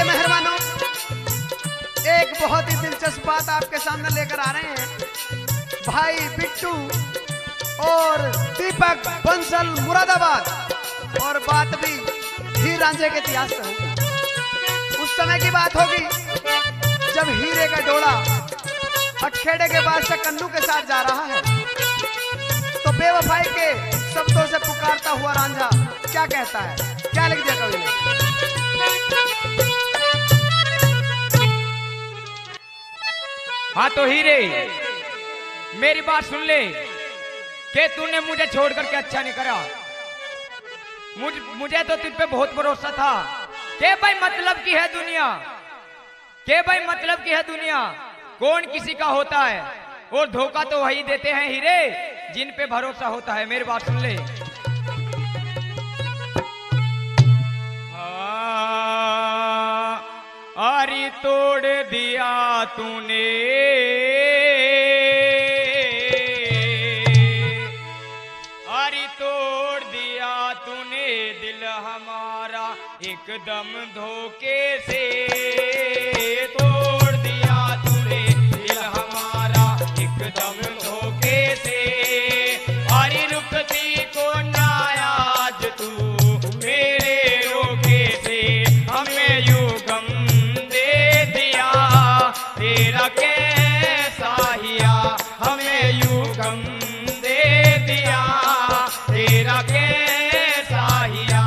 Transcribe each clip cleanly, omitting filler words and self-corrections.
मेहरबानों, एक बहुत ही दिलचस्प बात आपके सामने लेकर आ रहे हैं। भाई बिट्टू और दीपक बंसल मुरादाबाद, और बात भी हीर रांझे के इतिहास से होगी। उस समय की बात होगी जब हीरे का डोला अटखेड़े के बाद से कन्नू के साथ जा रहा है, तो बेवफाई के शब्दों से पुकारता हुआ रांझा क्या कहता है, क्या लिख दिया कवि ने। हाँ तो हीरे, मेरी बात सुन ले कि तूने मुझे छोड़ करके अच्छा नहीं करा। मुझे तो तुझ पे बहुत भरोसा था कि भाई मतलब की है दुनिया, के भाई मतलब की है दुनिया, कौन किसी का होता है, और धोखा तो वही देते हैं हीरे जिन पे भरोसा होता है। मेरी बात सुन ले। आरी तोड़ दिया तूने, आरी तोड़ दिया तूने दिल हमारा एकदम धोखे से, तोड़ दिया तूने दिल हमारा एकदम धोखे से। आरी रुकती को ना आज तू मेरे रोके से, हमें यूं गम दे दिया तेरा कैसा हिया, हमें यूं गम दे दिया तेरा कैसा हिया।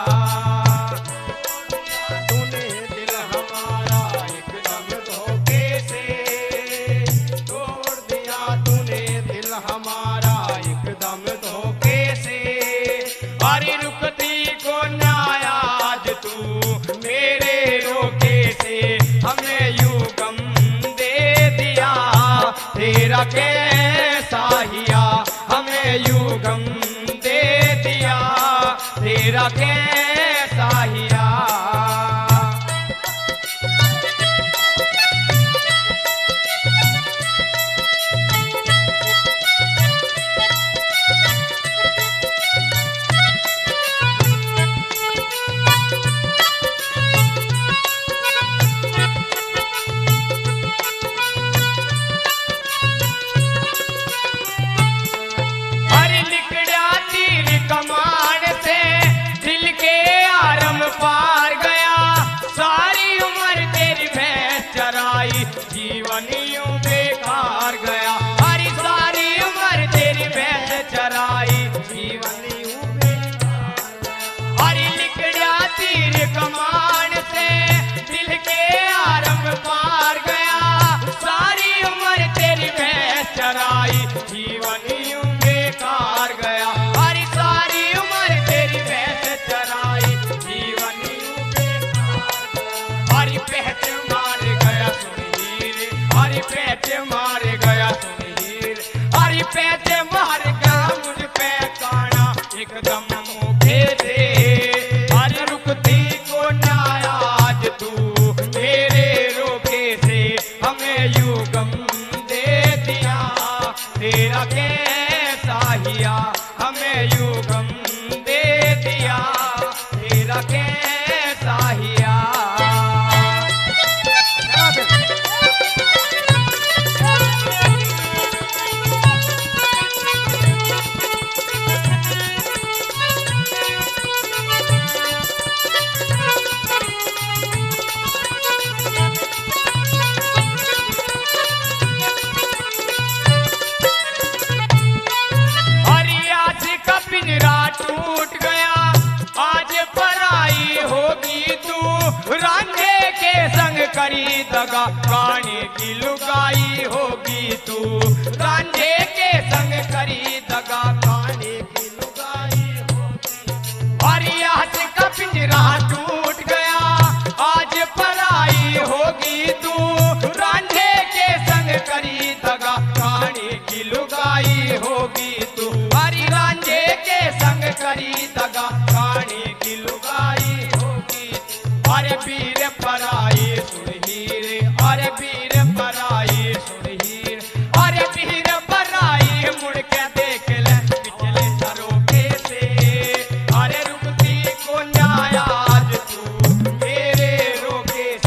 तूने दिल हमारा एकदम धोखे से, तोड़ दिया तूने दिल हमारा एकदम धोखे से। अरे रुकती को ना आज तू मेरे रोके से, हमें यूं गम दे दिया तेरा कैसा हिया, हमें यूं गम दे दिया तेरा कैसा हिया। कमान से दिल के आरम पार गया, सारी उम्र तेरी भैंस चराई जीवन यूं बेकार गया। हरी सारी उम्र तेरी भैंस चराई जीवन यूं बेकार गया। हरी लिखड़ा तीर कमान से दिल के आरम पार गया, सारी उम्र तेरी भैंस चराई जीवन यूं बेकार गया। पैच मार गया सुनीर, हरी पैच मार गया मुझ पे काना एकदम मुखे से। हरी रुकती को ना आज तू मेरे रोके से, हमें यूं गम दे दिया तेरा कैसा हिया, हमें यूं गम दे दिया तेरा कैसा हिया। टूट गया आज पराई होगी तू, रांझे के संग करी दगा काने की लुगाई होगी तू, रांझे के संग करी दगा काने की लुगाई होगी। और आज का पिंजरा टूट गया आज पराई होगी तू, रांझे के संग करी दगा काने की लुगाई होगी तू। हरी रांझे के संग करी दगा काने की लुगाई होगी। अरे वीर पराई सुन हीरे, अरे वीर पराई सुन हीर, अरे वीर पराई मुड़ के देख ले पिछले झरोके से। अरे रुकती को ना आज तू मेरे रोके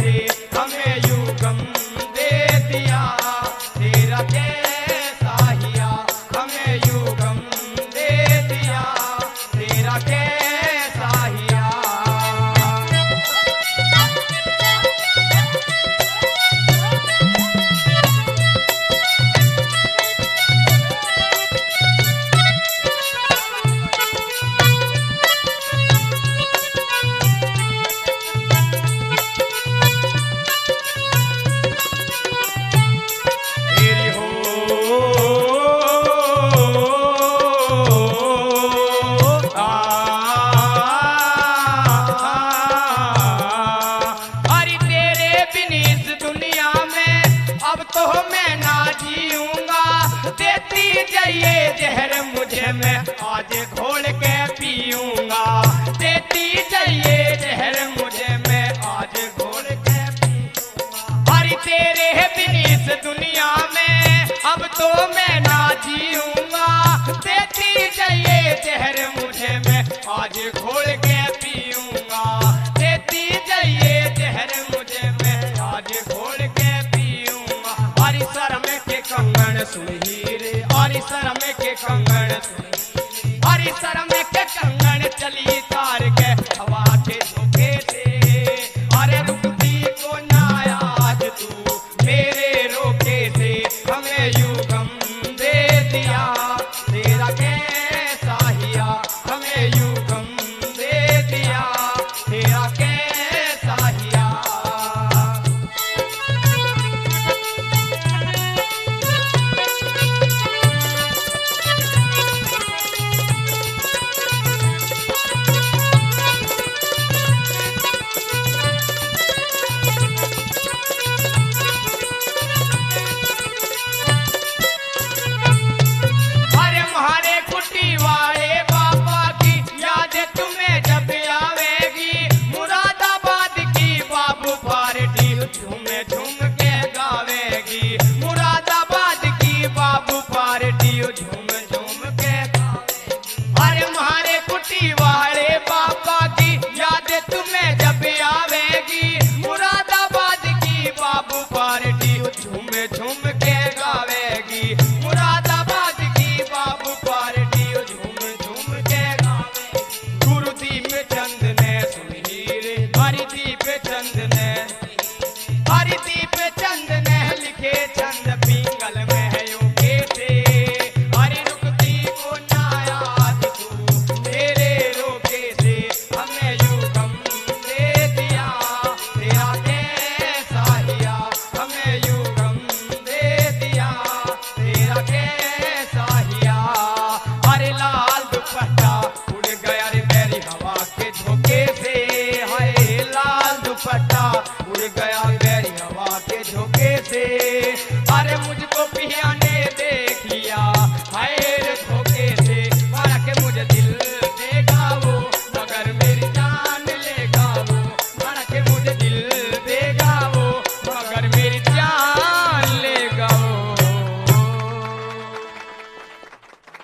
जाइए जहर मुझे मैं आज घोल के पीऊंगा, देती जाइए जहर मुझे मैं आज घोल के पीऊंगा। अरे तेरे बिन इस दुनिया में अब तो मैं ना जीऊंगा, देती जाइए जहर मुझे मैं आज घोल के पीऊंगा, देती जाइए जहर मुझे मैं आज घोल के पीऊंगा। अरे शर्म के कंगन सुन हीरे, अरे शर्म के कंगन सुन हीरे, अरे शर्म के कंगन चली तार के हवा के झोंके से। अरे रुकती को ना आज तू मेरे रोके से, हमें यूं गम दे दिया तेरा कैसा हिया, हमें यूं गम दे दिया तेरा कैसा हिया। अरे म्हारे कुटी वाले बाबा की याद तुम्हें जब आवेगी, मुरादाबाद की बाबू पार्टी झूमे झूम के गावेगी, मुरादाबाद की बाबू पार्टी झूम झूम के गावेगी। अरे म्हारे कुटी वाले बाबा की याद तुम्हें जब आवेगी, मुरादाबाद की बाबू पार्टी झूम झूम के गावेगी, मुरादाबाद की बाबू पार्टी झूम झूम के गावेगी। गुरुदीप चंद ने सुन हीरे, हरिदीप चंद ने, हरिदीप